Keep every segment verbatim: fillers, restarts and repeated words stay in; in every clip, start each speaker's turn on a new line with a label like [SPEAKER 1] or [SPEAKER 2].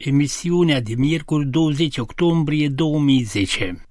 [SPEAKER 1] Emisiunea de miercuri douăzeci octombrie două mii zece.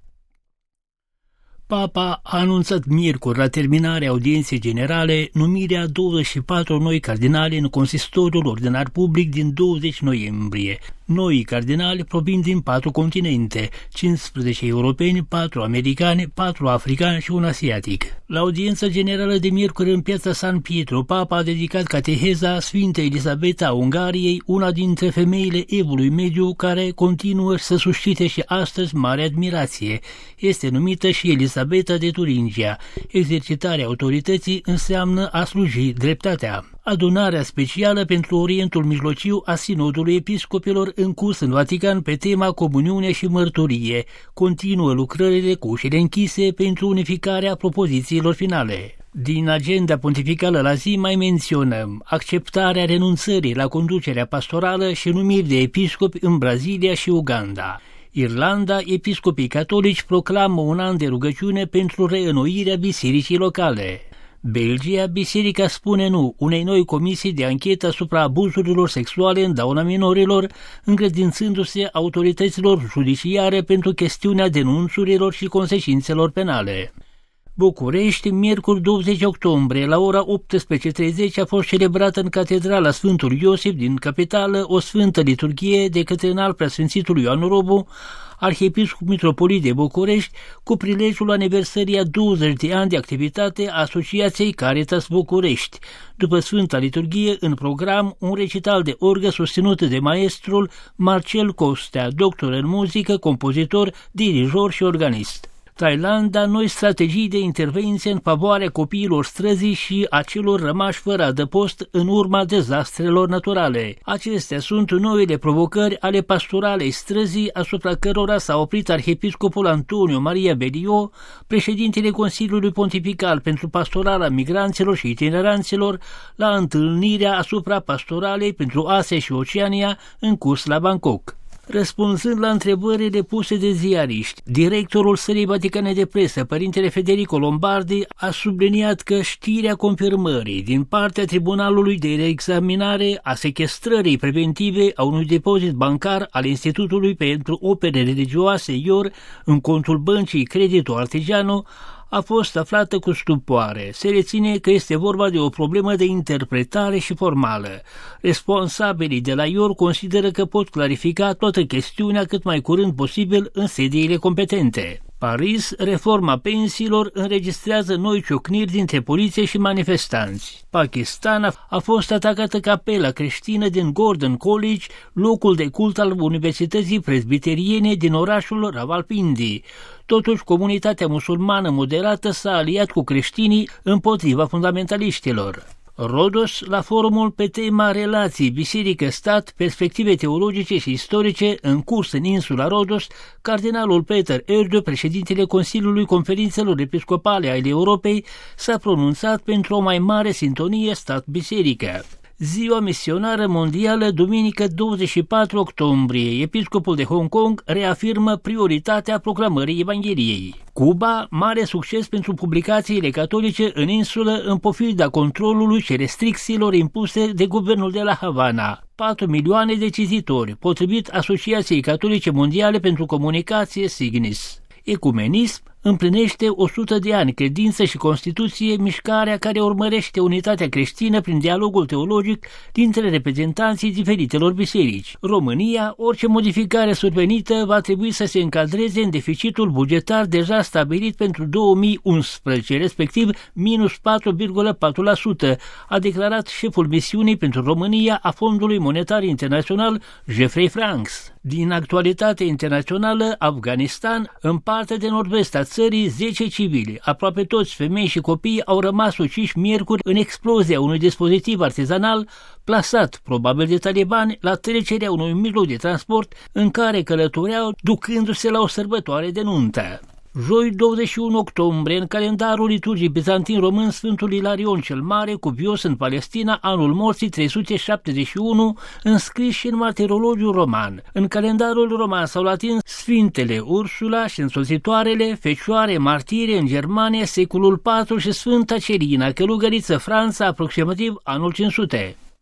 [SPEAKER 1] Papa a anunțat miercuri, la terminarea audienței generale, numirea douăzeci și patru noi cardinali în consistoriul ordinar public din douăzeci noiembrie. Noi cardinali provin din patru continente, cincisprezece europeni, patru americani, patru africani și un asiatic. La audiența generală de miercuri în piața San Pietro, Papa a dedicat cateheza Sfintei Elisabeta a Ungariei, una dintre femeile Evului Mediu care continuă să suscite și astăzi mare admirație. Este numită și Elisabeta de Turingia. Exercitarea autorității înseamnă a sluji dreptatea. Adunarea specială pentru Orientul Mijlociu a Sinodului Episcopilor în curs în Vatican pe tema Comuniune și Mărturie continuă lucrările cu ușile închise pentru unificarea propozițiilor finale. Din agenda pontificală la zi mai menționăm acceptarea renunțării la conducerea pastorală și numiri de episcopi în Brazilia și Uganda. Irlanda, episcopii catolici proclamă un an de rugăciune pentru reînnoirea bisericii locale. Belgia, biserica spune nu unei noi comisii de anchetă asupra abuzurilor sexuale în dauna minorilor, încredințându-se autorităților judiciare pentru chestiunea denunțurilor și consecințelor penale. București, miercuri douăzeci octombrie, la ora optsprezece și treizeci a fost celebrată în Catedrala Sfântul Iosif din capitală o sfântă liturghie de către înalt preasfințitul Ioan Robu, arhiepiscop mitropolit de București, cu prilejul aniversării a douăzeci de ani de activitate a Asociației Caritas București. După Sfânta Liturghie, în program, un recital de orgă susținut de maestrul Marcel Costea, doctor în muzică, compozitor, dirijor și organist. Thailanda, noi strategii de intervenție în favoarea copiilor străzii și a celor rămași fără adăpost în urma dezastrelor naturale. Acestea sunt noile provocări ale pastoralei străzii asupra cărora s-a oprit arhiepiscopul Antonio Maria Belio, președintele Consiliului Pontifical pentru Pastorala Migranților și Itineranților, la întâlnirea asupra pastoralei pentru Asia și Oceania în curs la Bangkok. Răspunzând la întrebările puse de ziariști, directorul Sălii Vaticane de Presă, părintele Federico Lombardi, a subliniat că știrea confirmării din partea Tribunalului de Reexaminare a sechestrării preventive a unui depozit bancar al Institutului pentru Opere Religioase I O R în contul băncii Credito Artigiano a fost aflată cu stupoare. Se reține că este vorba de o problemă de interpretare și formală. Responsabilii de la I O R consideră că pot clarifica toată chestiunea cât mai curând posibil în sediile competente. Paris, reforma pensiilor înregistrează noi ciocniri dintre poliție și manifestanți. Pakistan a fost atacată capela creștină din Gordon College, locul de cult al Universității Presbiteriene din orașul Rawalpindi. Totuși, comunitatea musulmană moderată s-a aliat cu creștinii împotriva fundamentaliștilor. Rodos, la forumul pe tema relații biserică-stat, perspective teologice și istorice în curs în insula Rodos, cardinalul Peter Erdo, președintele Consiliului Conferințelor Episcopale ale Europei, s-a pronunțat pentru o mai mare sintonie stat-biserică. Ziua misionară mondială, duminică douăzeci și patru octombrie, episcopul de Hong Kong reafirmă prioritatea proclamării Evangheliei. Cuba, mare succes pentru publicațiile catolice în insulă în pofida controlului și restricțiilor impuse de guvernul de la Havana. patru milioane de cititori, potrivit Asociației Catolice Mondiale pentru Comunicație Signis. Ecumenism împlinește o sută de ani, credință și Constituție, mișcarea care urmărește unitatea creștină prin dialogul teologic dintre reprezentanții diferitelor biserici. România, orice modificare survenită va trebui să se încadreze în deficitul bugetar deja stabilit pentru două mii unsprezece, respectiv minus patru virgulă patru la sută, a declarat șeful misiunii pentru România a Fondului Monetar Internațional, Jeffrey Franks. Din actualitate internațională, Afganistan, în partea de nord-vest a țării, zece civili, aproape toți femei și copii, au rămas uciși miercuri în explozia unui dispozitiv artizanal plasat, probabil de talibani, la trecerea unui mijloc de transport în care călătoreau, ducându-se la o sărbătoare de nuntă. Joi douăzeci și unu octombrie, în calendarul liturgiei bizantin român, Sfântul Ilarion cel Mare, cuvios în Palestina, anul morții trei sute șaptezeci și unu, înscris și în martirologiul roman. În calendarul roman sau latin, Sfintele Ursula și însoțitoarele, Fecioare martire în Germania, secolul patru și Sfânta Celina, călugăriță Franța, aproximativ anul cinci sute.